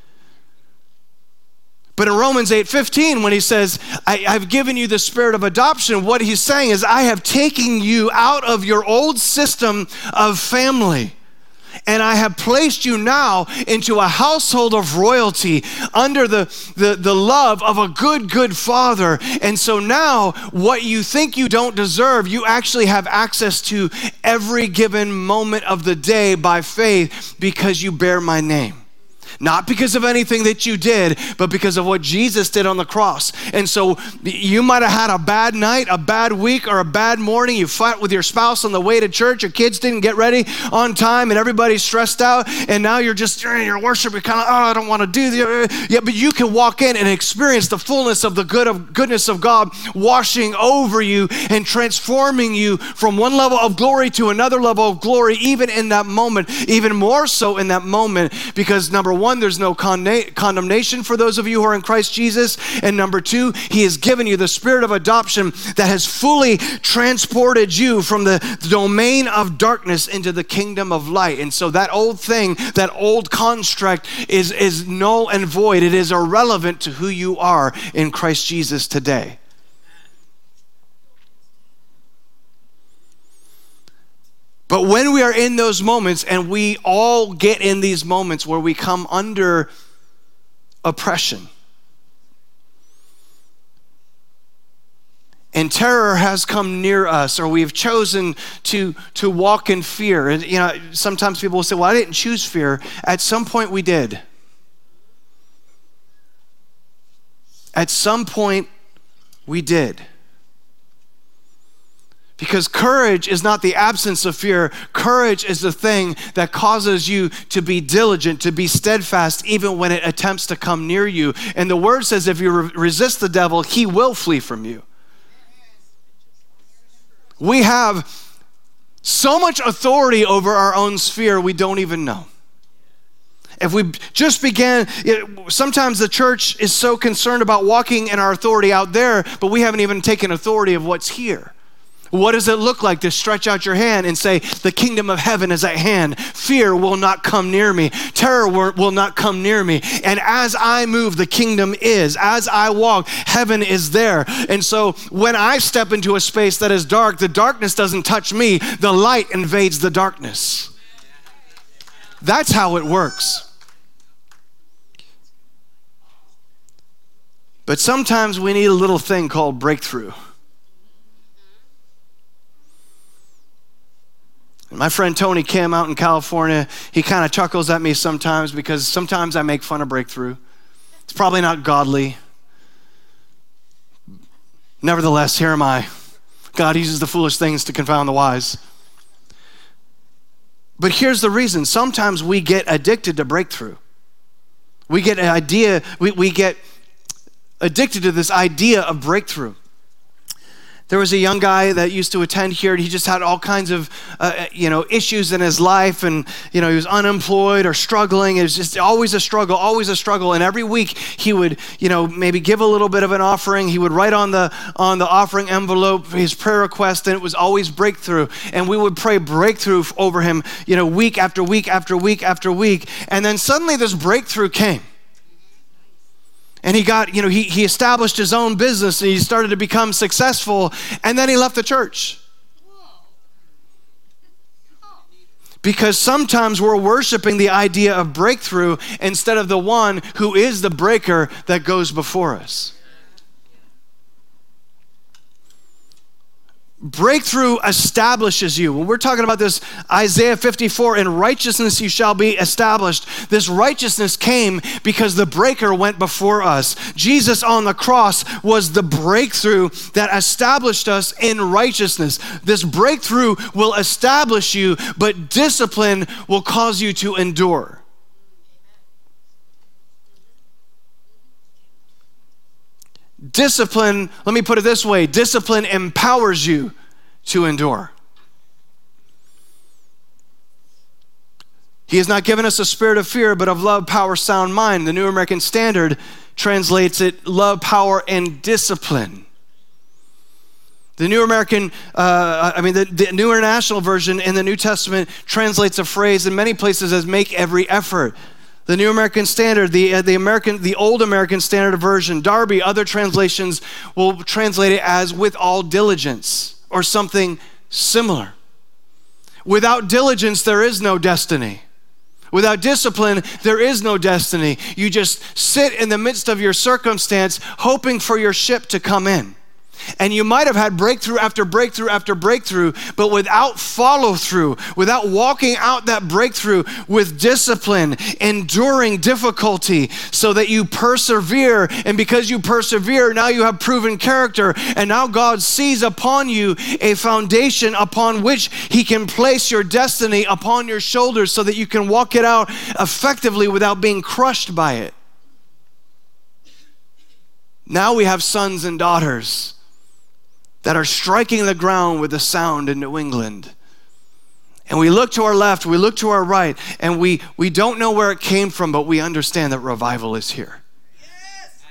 But in Romans eight fifteen, when he says, I, I've given you the spirit of adoption, what he's saying is, I have taken you out of your old system of family, and I have placed you now into a household of royalty under the, the, the love of a good, good father. And so now what you think you don't deserve, you actually have access to every given moment of the day by faith, because you bear my name. Not because of anything that you did, but because of what Jesus did on the cross. And so you might have had a bad night, a bad week, or a bad morning. You fought with your spouse on the way to church. Your kids didn't get ready on time, and everybody's stressed out. And now you're just, you're worshiping, you're kind of, oh, I don't want to do that. Yeah, but you can walk in and experience the fullness of the good of goodness of God washing over you and transforming you from one level of glory to another level of glory, even in that moment, even more so in that moment, because number one, there's no condemnation for those of you who are in Christ Jesus. And number two, he has given you the spirit of adoption that has fully transported you from the domain of darkness into the kingdom of light. And so that old thing, that old construct is, is null and void. It is irrelevant to who you are in Christ Jesus today. But when we are in those moments, and we all get in these moments where we come under oppression, and terror has come near us, or we've chosen to, to walk in fear. And you know, sometimes people will say, well, I didn't choose fear. At some point we did. At some point we did. Because courage is not the absence of fear. Courage is the thing that causes you to be diligent, to be steadfast, even when it attempts to come near you. And the word says, if you re- resist the devil, he will flee from you. We have so much authority over our own sphere, we don't even know. If we just began, sometimes the church is so concerned about walking in our authority out there, but we haven't even taken authority of what's here. What does it look like to stretch out your hand and say, the kingdom of heaven is at hand. Fear will not come near me. Terror will not come near me. And as I move, the kingdom is. As I walk, heaven is there. And so when I step into a space that is dark, the darkness doesn't touch me. The light invades the darkness. That's how it works. But sometimes we need a little thing called breakthrough. And my friend Tony Kim out in California, he kind of chuckles at me sometimes because sometimes I make fun of breakthrough. It's probably not godly. Nevertheless, here am I. God uses the foolish things to confound the wise. But here's the reason. Sometimes we get addicted to breakthrough. We get an idea, we, we get addicted to this idea of breakthrough. There was a young guy that used to attend here, and he just had all kinds of, uh, you know, issues in his life, and, you know, he was unemployed or struggling. It was just always a struggle, always a struggle. And every week he would, you know, maybe give a little bit of an offering. He would write on the on the offering envelope his prayer request, and it was always breakthrough. And we would pray breakthrough over him, you know, week after week after week after week. And then suddenly this breakthrough came. And he got, you know, he, he established his own business and he started to become successful, and then he left the church. Because sometimes we're worshiping the idea of breakthrough instead of the one who is the breaker that goes before us. Breakthrough establishes you. When we're talking about this, Isaiah fifty-four, in righteousness you shall be established. This righteousness came because the breaker went before us. Jesus on the cross was the breakthrough that established us in righteousness. This breakthrough will establish you, but discipline will cause you to endure. Discipline, let me put it this way, discipline empowers you to endure. He has not given us a spirit of fear, but of love, power, sound mind. The New American Standard translates it love, power, and discipline. The New American, uh, I mean, the, the New International Version in the New Testament translates a phrase in many places as make every effort. The New American Standard, the uh, the American, the Old American Standard Version, Darby, other translations will translate it as with all diligence or something similar. Without diligence, there is no destiny. Without discipline, there is no destiny. You just sit in the midst of your circumstance, hoping for your ship to come in. And you might have had breakthrough after breakthrough after breakthrough, but without follow through, without walking out that breakthrough with discipline, enduring difficulty so that you persevere. And because you persevere, now you have proven character. And now God sees upon you a foundation upon which he can place your destiny upon your shoulders so that you can walk it out effectively without being crushed by it. Now we have sons and daughters that are striking the ground with a sound in New England. And we look to our left, we look to our right, and we, we don't know where it came from, but we understand that revival is here. Yes.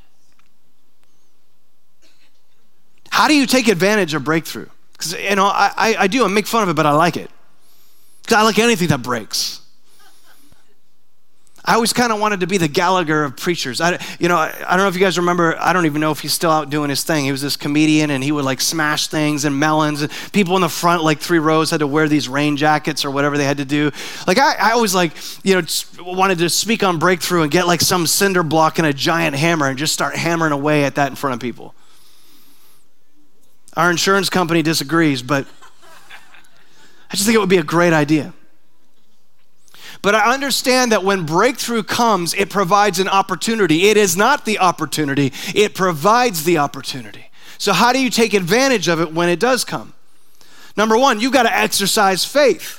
How do you take advantage of breakthrough? Because, you know, I, I, I do, I make fun of it, but I like it. Because I like anything that breaks. I always kind of wanted to be the Gallagher of preachers. I, you know, I, I don't know if you guys remember, I don't even know if he's still out doing his thing. He was this comedian and he would like smash things and melons. And people in the front, like three rows, had to wear these rain jackets or whatever they had to do. Like I, I always like, you know, wanted to speak on breakthrough and get like some cinder block and a giant hammer and just start hammering away at that in front of people. Our insurance company disagrees, but I just think it would be a great idea. But I understand that when breakthrough comes, it provides an opportunity. It is not the opportunity, it provides the opportunity. So how do you take advantage of it when it does come? Number one, you've got to exercise faith.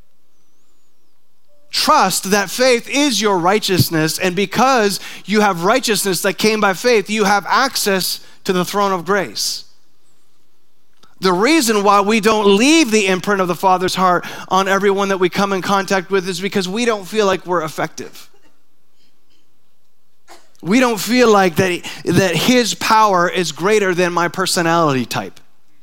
Trust that faith is your righteousness, and because you have righteousness that came by faith, you have access to the throne of grace. The reason why we don't leave the imprint of the Father's heart on everyone that we come in contact with is because we don't feel like we're effective. We don't feel like that, that his power is greater than my personality type.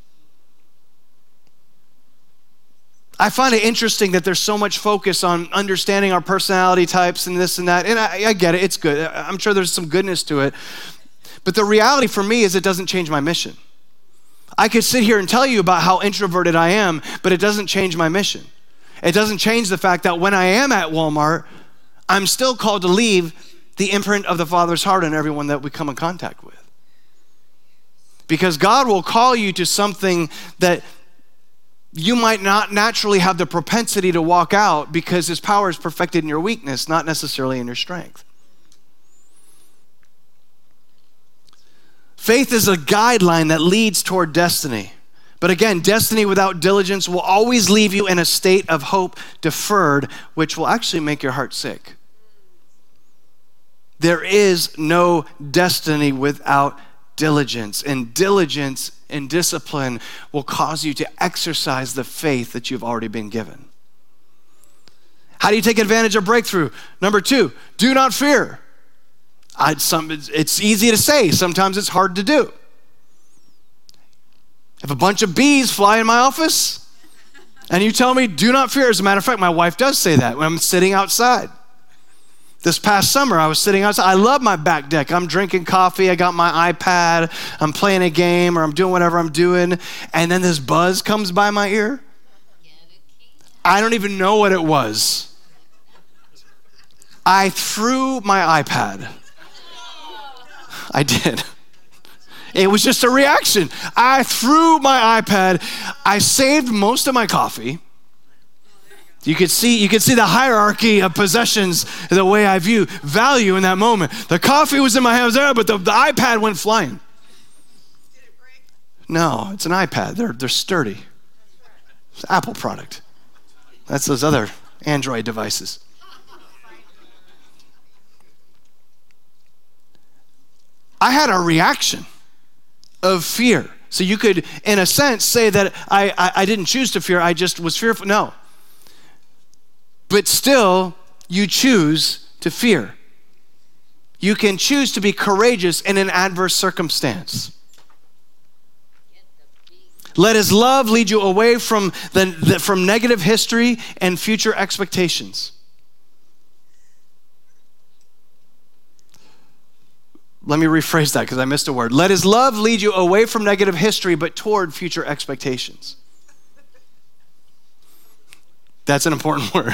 I find it interesting that there's so much focus on understanding our personality types and this and that. And I, I get it, it's good. I'm sure there's some goodness to it. But the reality for me is it doesn't change my mission. I could sit here and tell you about how introverted I am, but it doesn't change my mission. It doesn't change the fact that when I am at Walmart, I'm still called to leave the imprint of the Father's heart on everyone that we come in contact with. Because God will call you to something that you might not naturally have the propensity to walk out, because his power is perfected in your weakness, not necessarily in your strength. Faith is a guideline that leads toward destiny. But again, destiny without diligence will always leave you in a state of hope deferred, which will actually make your heart sick. There is no destiny without diligence, and diligence and discipline will cause you to exercise the faith that you've already been given. How do you take advantage of breakthrough? Number two, do not fear. I, some, it's easy to say, sometimes it's hard to do. If a bunch of bees fly in my office and you tell me, do not fear. As a matter of fact, my wife does say that when I'm sitting outside. This past summer, I was sitting outside. I love my back deck. I'm drinking coffee. I got my iPad. I'm playing a game, or I'm doing whatever I'm doing. And then this buzz comes by my ear. I don't even know what it was. I threw my iPad. I did. It was just a reaction. I threw my iPad. I saved most of my coffee. You could see, you could see the hierarchy of possessions, the way I view value in that moment. The coffee was in my hands there, but the, the iPad went flying. Did it break? No, it's an iPad. They're, they're sturdy. It's an Apple product. That's those other Android devices. I had a reaction of fear. So you could, in a sense, say that I, I, I didn't choose to fear, I just was fearful. No. But still, you choose to fear. You can choose to be courageous in an adverse circumstance. Let his love lead you away from, the, the, from negative history and future expectations. Let me rephrase that because I missed a word. Let his love lead you away from negative history, but toward future expectations. That's an important word.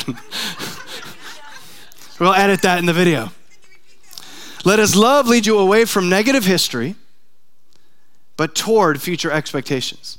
We'll edit that in the video. Let his love lead you away from negative history, but toward future expectations.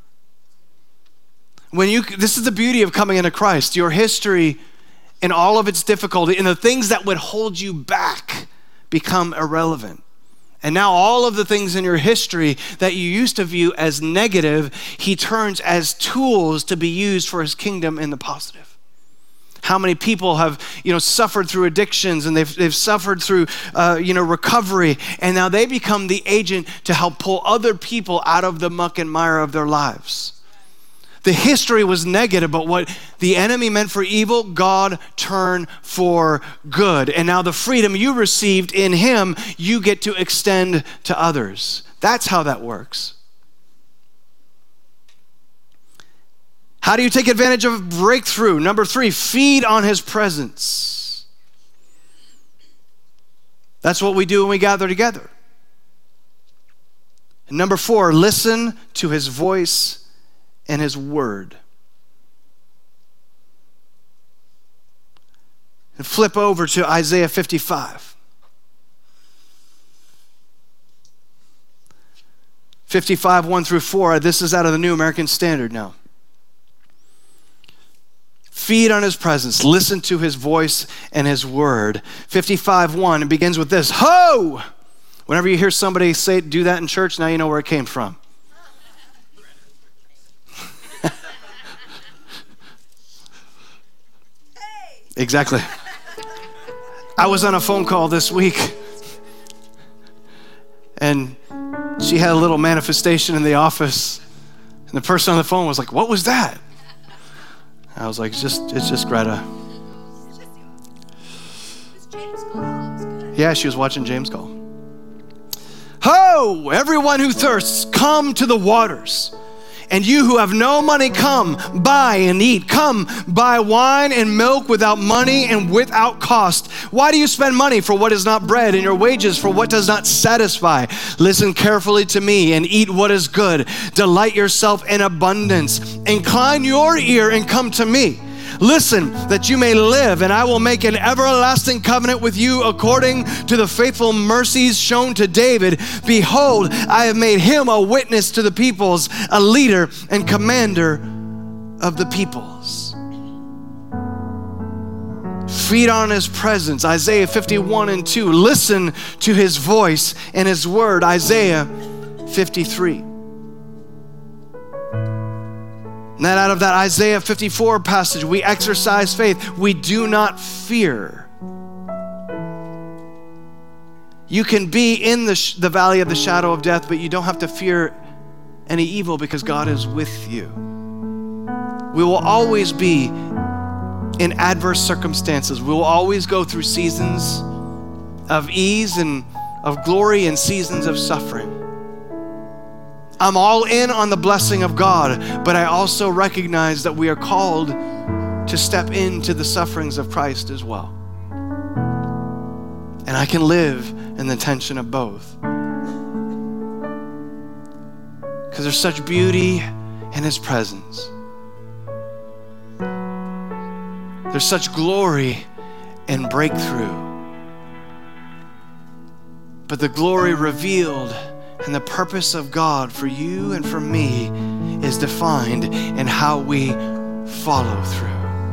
When you, this is the beauty of coming into Christ. Your history and all of its difficulty and the things that would hold you back become irrelevant. And now all of the things in your history that you used to view as negative, he turns as tools to be used for his kingdom in the positive. How many people have, you know, suffered through addictions, and they've, they've suffered through, uh, you know, recovery, and now they become the agent to help pull other people out of the muck and mire of their lives. The history was negative, but what the enemy meant for evil, God turned for good. And now the freedom you received in him, you get to extend to others. That's how that works. How do you take advantage of breakthrough? Number three, feed on his presence. That's what we do when we gather together. And number four, listen to his voice and his word. And flip over to Isaiah fifty-five. fifty-five, one through four. This is out of the New American Standard now. Feed on his presence. Listen to his voice and his word. fifty-five, one, it begins with this. Ho! Whenever you hear somebody say, do that in church, now you know where it came from. Exactly. I was on a phone call this week, and she had a little manifestation in the office, and the person on the phone was like, what was that? I was like, it's just, it's just Greta. Yeah, she was watching James Call. Ho, everyone who thirsts, come to the waters. And you who have no money, come, buy and eat. Come, buy wine and milk without money and without cost. Why do you spend money for what is not bread, and your wages for what does not satisfy? Listen carefully to me and eat what is good. Delight yourself in abundance. Incline your ear and come to me. Listen, that you may live, and I will make an everlasting covenant with you according to the faithful mercies shown to David. Behold, I have made him a witness to the peoples, a leader and commander of the peoples. Feed on his presence, Isaiah fifty-one and two. Listen to his voice and his word, Isaiah fifty-three. And then out of that Isaiah fifty-four passage, we exercise faith. We do not fear. You can be in the, sh- the valley of the shadow of death, but you don't have to fear any evil because God is with you. We will always be in adverse circumstances. We will always go through seasons of ease and of glory and seasons of suffering. I'm all in on the blessing of God, but I also recognize that we are called to step into the sufferings of Christ as well. And I can live in the tension of both. Because there's such beauty in his presence. There's such glory and breakthrough. But the glory revealed and the purpose of God for you and for me is defined in how we follow through.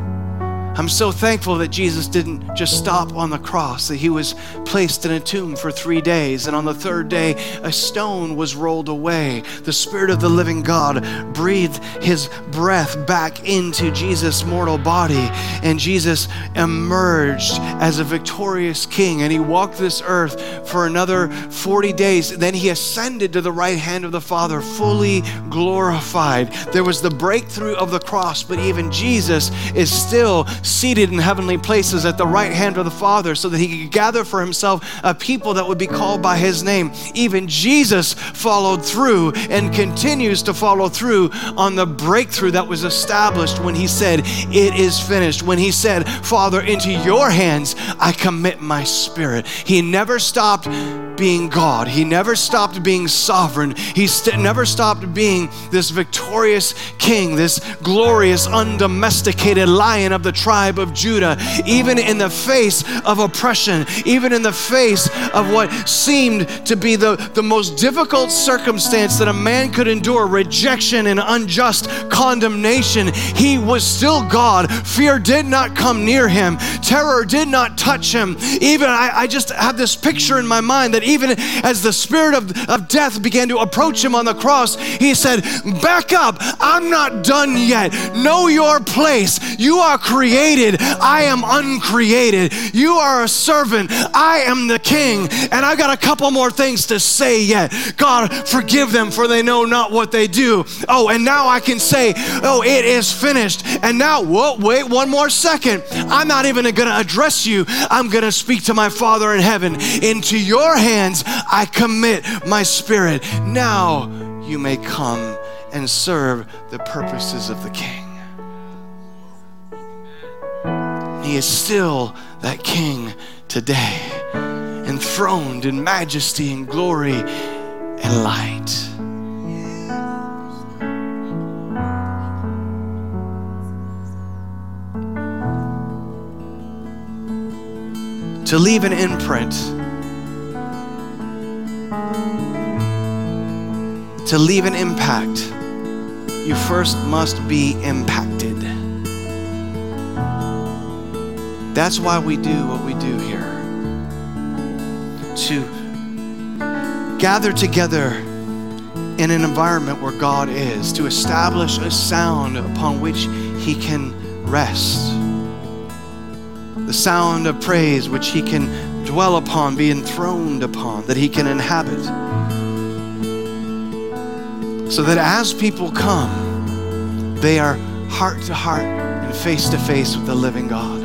I'm so thankful that Jesus didn't just stop on the cross, that he was placed in a tomb for three days, and on the third day, a stone was rolled away. The Spirit of the living God breathed his breath back into Jesus' mortal body, and Jesus emerged as a victorious king, and he walked this earth for another forty days. Then he ascended to the right hand of the Father, fully glorified. There was the breakthrough of the cross, but even Jesus is still seated in heavenly places at the right hand of the Father so that he could gather for himself a people that would be called by his name. Even Jesus followed through and continues to follow through on the breakthrough that was established when he said, "It is finished." When he said, "Father, into your hands I commit my spirit." He never stopped being God. He never stopped being sovereign. He st- never stopped being this victorious king, this glorious, undomesticated lion of the tribe of Judah, even in the face of oppression, even in the face of what seemed to be the, the most difficult circumstance that a man could endure, rejection and unjust condemnation. He was still God. Fear did not come near him. Terror did not touch him. Even I, I just have this picture in my mind that even as the spirit of, of death began to approach him on the cross, he said, "Back up, I'm not done yet. Know your place. You are created, I am uncreated. You are a servant, I am the king, and I got a couple more things to say yet. God, forgive them, for they know not what they do." Oh, and now I can say, "Oh, it is finished." And now, whoa, wait one more second. I'm not even gonna address you. I'm gonna speak to my Father in heaven. "Into your hands I commit my spirit. Now you may come and serve the purposes of the King." He is still that King today, enthroned in majesty and glory and light. To leave an imprint, to leave an impact, you first must be impacted. That's why we do what we do here. To gather together in an environment where God is, to establish a sound upon which he can rest. The sound of praise which he can dwell upon, be enthroned upon, that he can inhabit. So that as people come, they are heart to heart and face to face with the living God.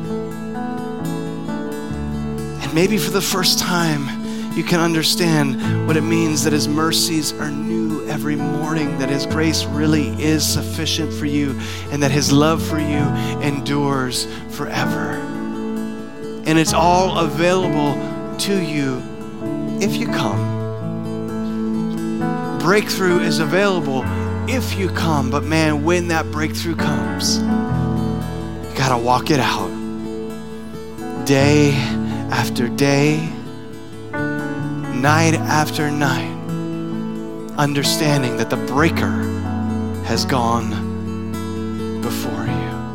And maybe for the first time, you can understand what it means that his mercies are new every morning, that his grace really is sufficient for you, and that his love for you endures forever. And it's all available to you if you come. Breakthrough is available if you come, but man, when that breakthrough comes, gotta walk it out. Day after day, night after night, understanding that the breaker has gone before you.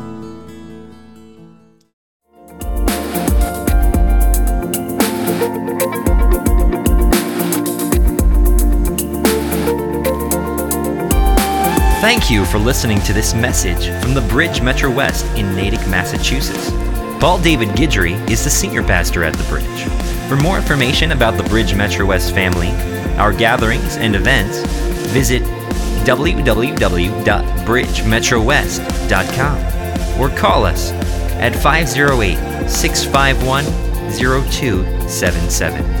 Thank you for listening to this message from the Bridge Metro West in Natick, Massachusetts. Paul David Guidry is the senior pastor at the Bridge. For more information about the Bridge Metro West family, our gatherings and events, visit w w w dot bridge metro west dot com or call us at five oh eight, six five one, oh two seven seven.